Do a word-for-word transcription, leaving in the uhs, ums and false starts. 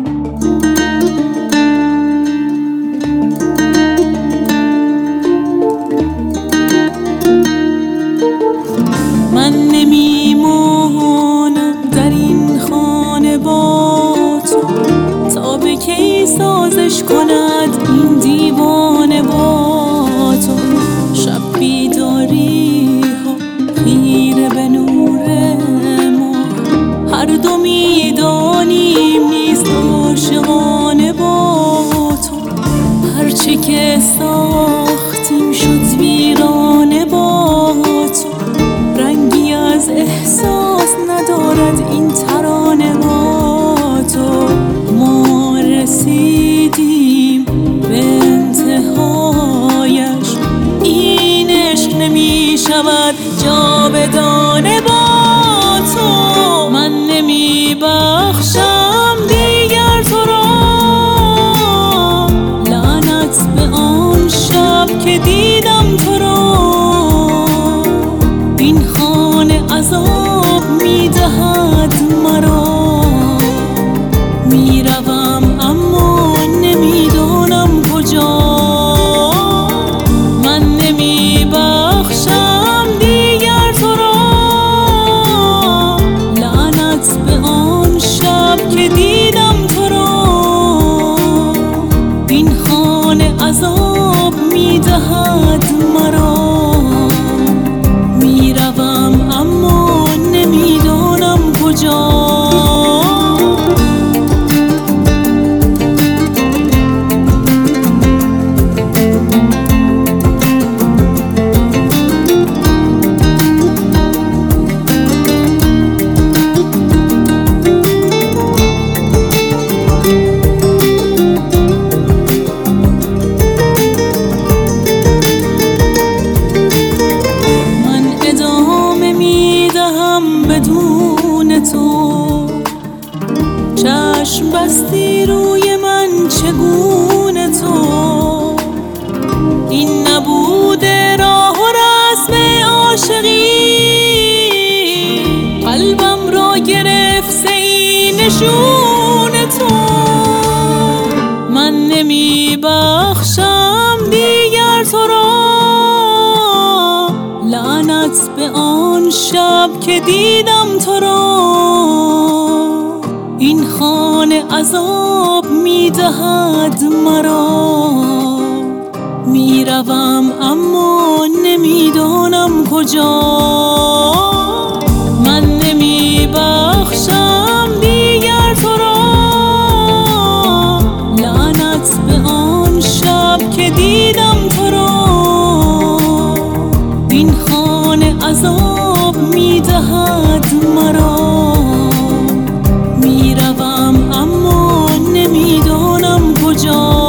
من نمیمانم در این خانه با تو، تا به کی سازش کند این دیوانه با تو. شب بیداری ها خیره به نور ما، هر دو میدانیم نیست عاشقانه با تو. هرچه که ساختیم شد ویرانه با تو، رنگی از احساس ندارد این ترانه با تو. ما رسیدیم به انتهایش، این عشق نمی شود جاودانه با تو. من نمی بخشم دیگر تو را، لعنت به آن شب که دیدم تو را. این خانه عذاب میدهد مرا، میروم اما نمیدانم کجا. من نمی بخشم دیگر تو را، لعنت به آن شب که دیدم تو را. این خانه عذاب میدهد مرا، میروم اما نمیدانم کجا. بدون تو چشم بستی روی من چگونه تو. این نبود راه و رسم عاشقی، قلبم را گرفت سی نشون تو. من نمی بخشم دیگر تو را، لعنت به آن شب که دیدم تو را. این خانه عذاب میدهد مرا، میروم اما نمیدانم کجا. من نمی بخشم دیگر تو را، لعنت به آن شب که دیدم تو را. این خانه عذاب میدهد مرا، میروم اما نمیدانم کجا.